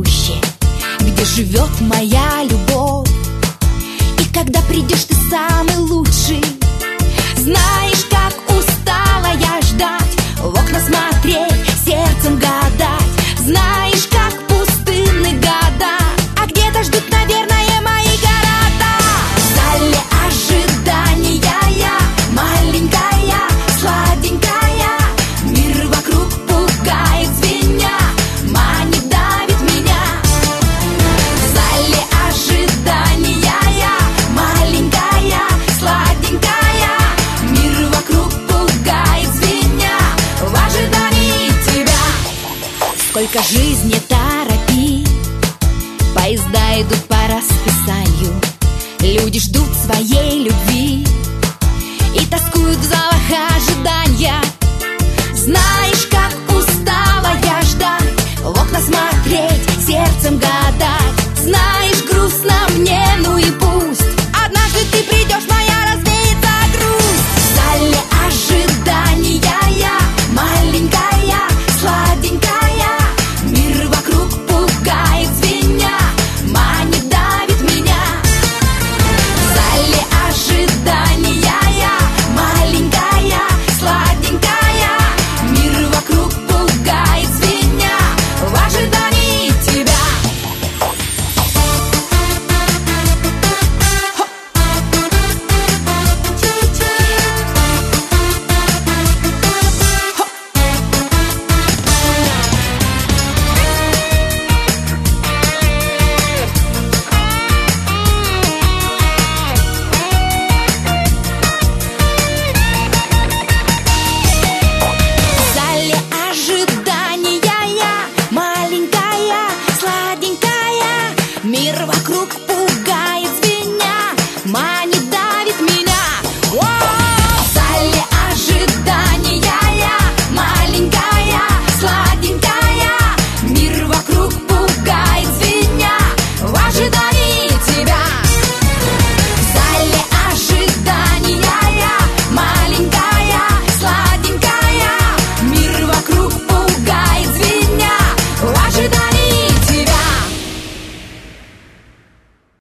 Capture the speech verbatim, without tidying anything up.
гуще, где живет моя любовь. И когда придешь, ты самый лучший. Знаешь, как устала я ждать, в окна смотреть, сердцем гадать. Знаешь, как пустынны года, а где-то ждут, наверное, мои города. В зале ожидания я маленькая, сладенькая. Мир вокруг пугает, звеня, манит, давит меня. В зале ожидания я маленькая, сладенькая. Мир вокруг пугает, звеня, в ожидании тебя. Сколько жизни торопи, поезда идут по расписанию, люди ждут своей любви.